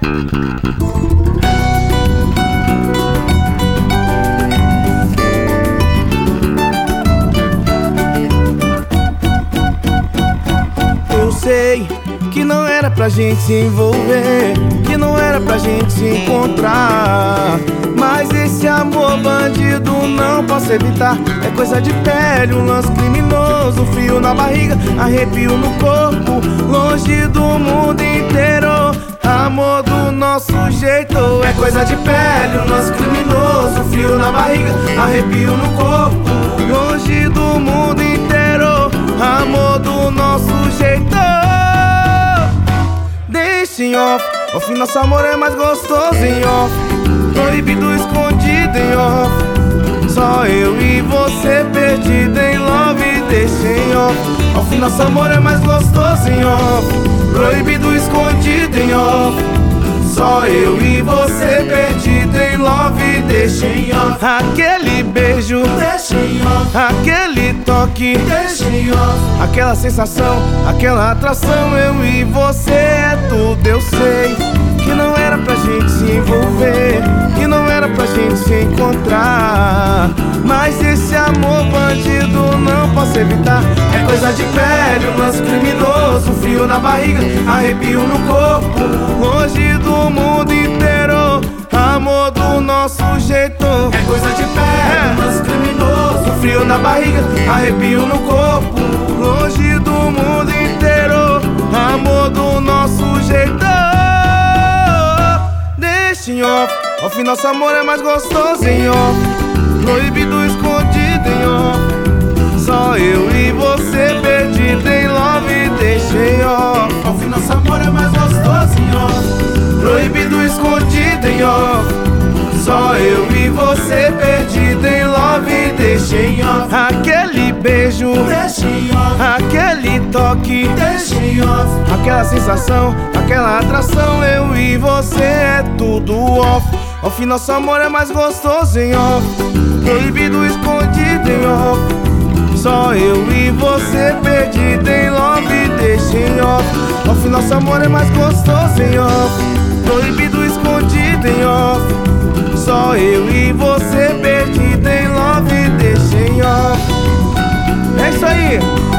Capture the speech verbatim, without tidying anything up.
Eu sei que não era pra gente se envolver, que não era pra gente se encontrar, mas esse amor bandido não posso evitar. É coisa de pele, um lance criminoso, um frio na barriga, arrepio no corpo, longe do mundo inteiro. Amor do nosso jeito. É coisa de pele, um lance criminoso, um frio na barriga, arrepio no corpo, longe do mundo inteiro. Amor do nosso jeito. Deixa em off, off, nosso amor é mais gostoso em off, proibido, escondido em off, só eu e você perdido em love. Deixa em off, off, nosso amor é mais gostoso em off, proibido, escondido em off, só eu e você perdido em love. Deixa em off, aquele beijo, deixa em off, aquele toque, deixa em off, aquela sensação, aquela atração, eu e você é tudo. Eu sei que não era pra gente se envolver, que não era pra gente se encontrar, mas esse amor bandido não posso evitar. É coisa de pele, um lance criminoso, um frio na barriga, arrepio no corpo, longe do mundo inteiro. Amor do nosso jeito. É coisa de pele, um lance criminoso, um frio na barriga, arrepio no corpo, longe do mundo inteiro. Amor do nosso jeito. Deixa em off, off, nosso amor é mais gostoso em off, proibido, escondido em off, só eu e você perdido em love. Deixa em off, off, nosso amor é mais gostoso em off, proibido, escondido em off, só eu e você perdido em love. Deixa em off, aquele beijo, deixa em off, aquele toque, deixa em off, aquela sensação, aquela atração, eu e você é tudo off. Off, nosso amor é mais gostoso em off, proibido, escondido em off, só eu e você perdido em love. Deixa em off, off, nosso amor é mais gostoso em off, proibido, escondido em off, só eu e você perdido em love. Deixa em off. É isso aí.